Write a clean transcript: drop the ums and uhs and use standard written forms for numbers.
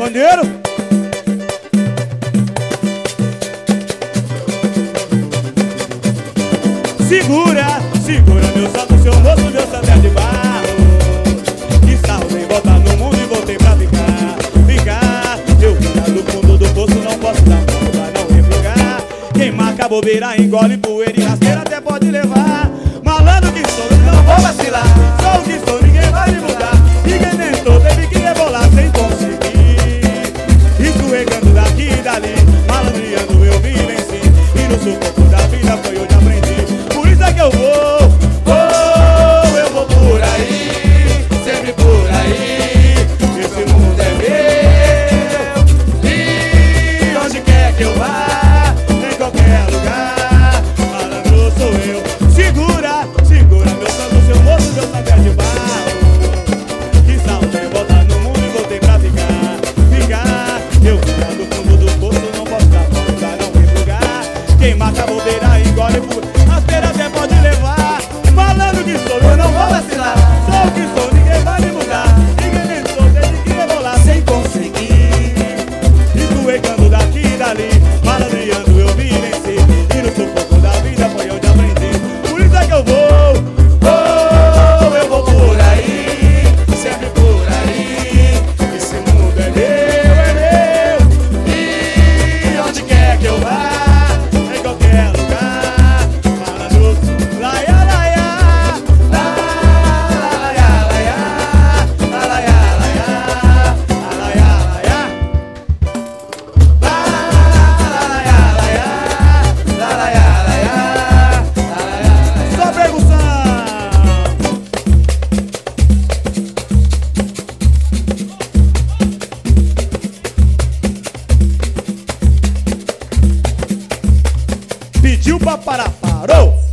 Maneiro? Segura, segura meu santo, seu moço, meu santo é de barro. Que sarro vem voltar no mundo e voltei pra ficar. Ficar, eu vim lá do fundo do poço, não posso dar mão pra não reflugar. Quem marca bobeira, engole poeira e rasteira até pode levar. Malandro que sou, não vou vacilar. Sou o que sou, ninguém vai me mudar. Ninguém tentou, teve que rebolar sem conseguir. Escorregando daqui e dali, malandreando eu me venci. E no sufoco da vida foi onde aprendi. Por isso é que eu vou por aí, sempre por aí. Esse mundo é meu, e onde quer que eu vá, em qualquer lugar, malandro sou eu. Segura, segura meu santo, seu moço, meu santo é de barro. Que salve, voltar no mundo e voltei pra ficar. Ficar, eu vim lá do fundo do poço, não posso dar pra não reflugar. Quem mata a bobeira engole por rasteira até pode levar. Falando que sou, eu não vou vacilar. Sou o que sou, ninguém vai me mudar. Ninguém tentou, teve que rebolar sem conseguir. Escorregando daqui e dali, malandreando eu me venci. E no sufoco da vida foi onde aprendi. Por isso é que eu vou por aí, sempre por aí. Esse mundo é meu, e onde quer que eu vá, em qualquer lugar, malandro, laia, laia, laia, laia, laia, laia, laia, laia, laia, só percussão. Pediu pra parar, parou.